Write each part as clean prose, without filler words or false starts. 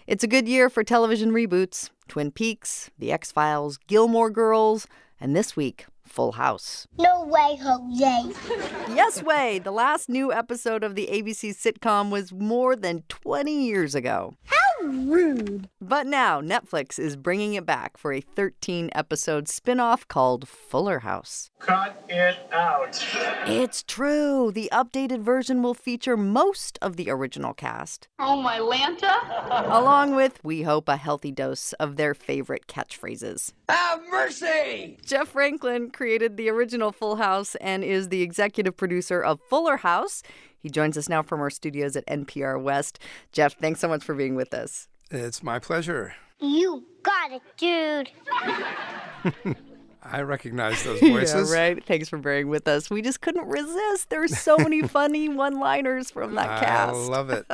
It's a good year for television reboots. Twin Peaks, The X-Files, Gilmore Girls, and this week, Full House. No way, Jose. Yes way! The last new episode of the ABC sitcom was more than 20 years ago. How rude. But now Netflix is bringing it back for a 13-episode spin-off called Fuller House. Cut it out. It's true. The updated version will feature most of the original cast. Oh, my Lanta. Along with, we hope, a healthy dose of their favorite catchphrases. Have mercy! Jeff Franklin created the original Full House and is the executive producer of Fuller House. He joins us now from our studios at NPR West. Jeff, thanks so much for being with us. It's my pleasure. You got it, dude. I recognize those voices. Yeah, right? Thanks for bearing with us. We just couldn't resist. There's so many funny one-liners from that cast. I love it.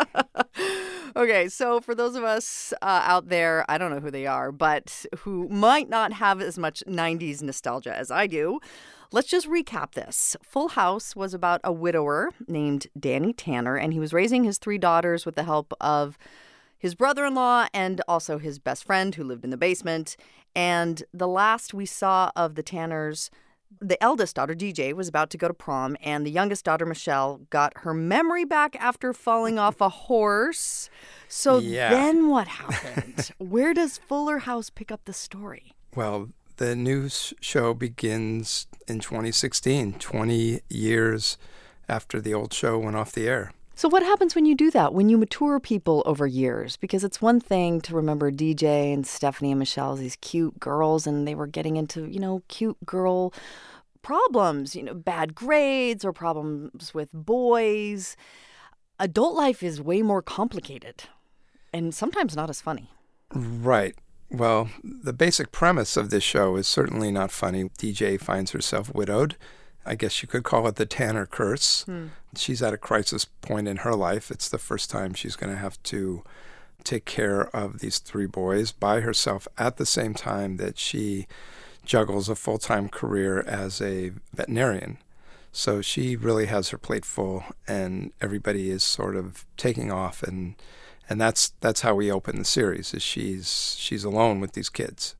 Okay, so for those of us out there, I don't know who they are, but who might not have as much 90s nostalgia as I do, let's just recap this. Full House was about a widower named Danny Tanner, and he was raising his 3 daughters with the help of his brother-in-law and also his best friend who lived in the basement. And the last we saw of the Tanners, the eldest daughter, DJ, was about to go to prom, and the youngest daughter, Michelle, got her memory back after falling off a horse. So Then what happened? Where does Fuller House pick up the story? Well, the new show begins in 2016, 20 years after the old show went off the air. So what happens when you do that, when you mature people over years? Because it's one thing to remember DJ and Stephanie and Michelle as these cute girls, and they were getting into, cute girl problems, bad grades or problems with boys. Adult life is way more complicated and sometimes not as funny. Right. Well, the basic premise of this show is certainly not funny. DJ finds herself widowed. I guess you could call it the Tanner curse. She's at a crisis point in her life. It's the first time she's going to have to take care of these 3 boys by herself at the same time that she juggles a full-time career as a veterinarian. So she really has her plate full, and everybody is sort of taking off, and that's how we open the series, is she's alone with these kids.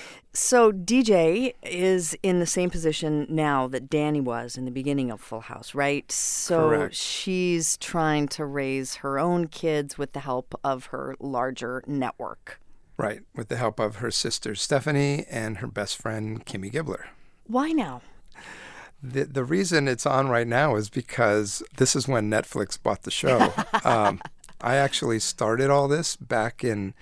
So DJ is in the same position now that Danny was in the beginning of Full House, right? So Correct. She's trying to raise her own kids with the help of her larger network. Right, with the help of her sister Stephanie and her best friend Kimmy Gibbler. Why now? The reason it's on right now is because this is when Netflix bought the show. I actually started all this back in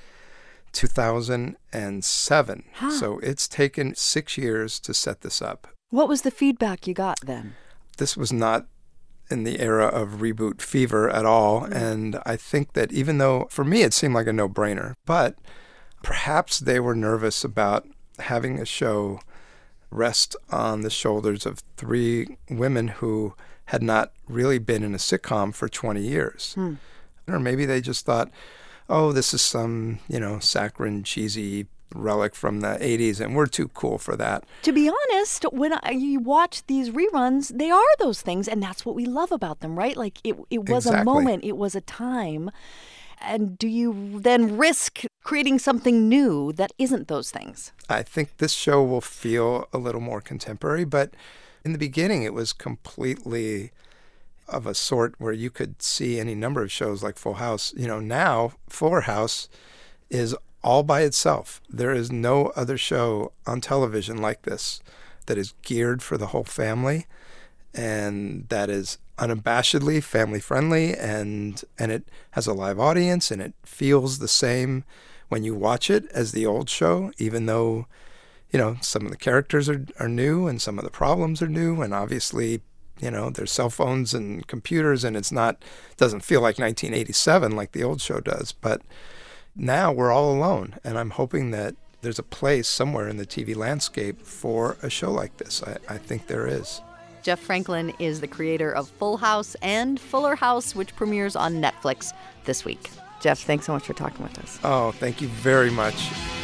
2007. So it's taken 6 years to set this up. What was the feedback you got then? This was not in the era of reboot fever at all. And I think that even though, for me, it seemed like a no-brainer, but perhaps they were nervous about having a show rest on the shoulders of 3 women who had not really been in a sitcom for 20 years. Or maybe they just thought, oh, this is some, saccharine, cheesy relic from the 80s, and we're too cool for that. To be honest, when you watch these reruns, they are those things, and that's what we love about them, right? Like, it was Exactly. a moment, it was a time. And do you then risk creating something new that isn't those things? I think this show will feel a little more contemporary, but in the beginning, it was completely of a sort where you could see any number of shows like Full House. Now Fuller House is all by itself. There is no other show on television like this that is geared for the whole family and that is unabashedly family friendly, and it has a live audience, and it feels the same when you watch it as the old show, even though, some of the characters are new and some of the problems are new, and obviously there's cell phones and computers, and doesn't feel like 1987 like the old show does. But now we're all alone, and I'm hoping that there's a place somewhere in the TV landscape for a show like this. I think there is. Jeff Franklin is the creator of Full House and Fuller House, which premieres on Netflix this week. Jeff, thanks so much for talking with us. Oh, thank you very much.